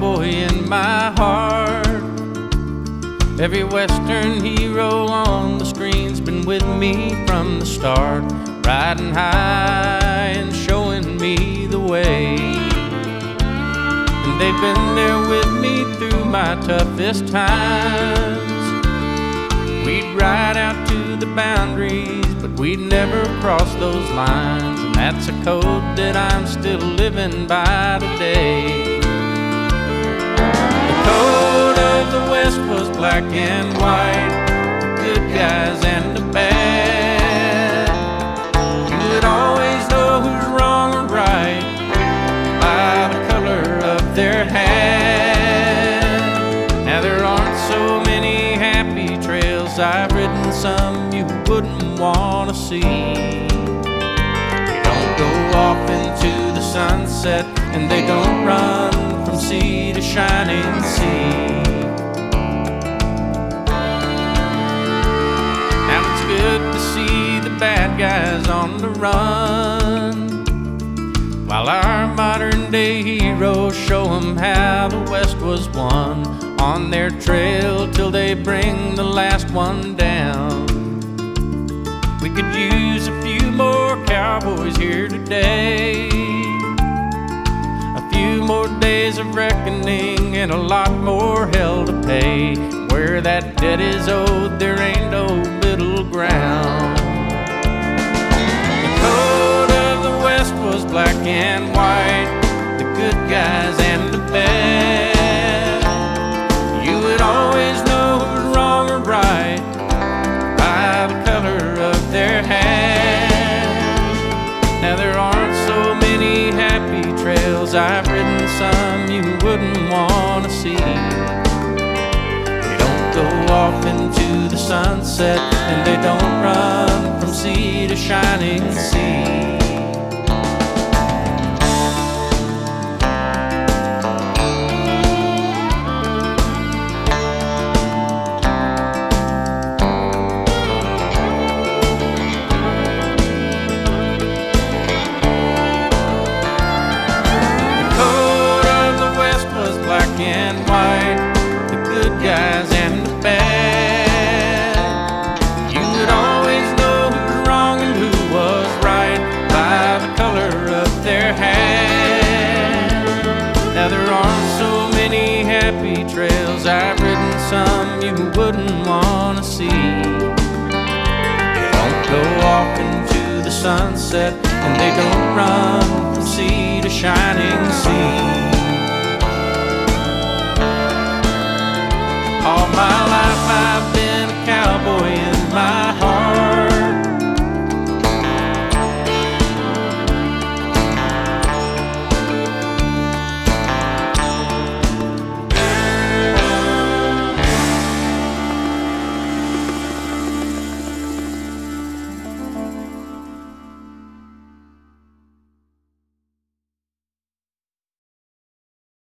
cowboy in my heart. Every Western hero on the screen's been with me from the start, riding high and showing me the way. And they've been there with me through my toughest times. We'd ride out to the boundaries, but we'd never cross those lines. And that's a code that I'm still living by today. The code of the West was black and white, the good guys and the bad. You would always know who's wrong or right by the color of their hat. Now there aren't so many happy trails I've ridden, some you wouldn't want to see. They don't go off into the sunset, and they don't run from sea to shining sea. Now it's good to see the bad guys on the run, while our modern day heroes show them how the West was won, on their trail till they bring the last one down. We could use a few more cowboys here today, a few more days of reckoning and a lot more hell to pay. Where that debt is owed, there ain't no middle ground. The code of the West was black and white, the good guys and the bad. You would always know who's wrong or right by the color of their hat. Now there aren't so many happy trails I've ridden, some you wouldn't want to see. They don't go off into the sunset, and they don't run from sea to shining sea. And white, the good guys and the bad. You would always know who's wrong and who was right by the color of their hat. Now there aren't so many happy trails I've ridden, some you wouldn't want to see. They don't go off into the sunset, and they don't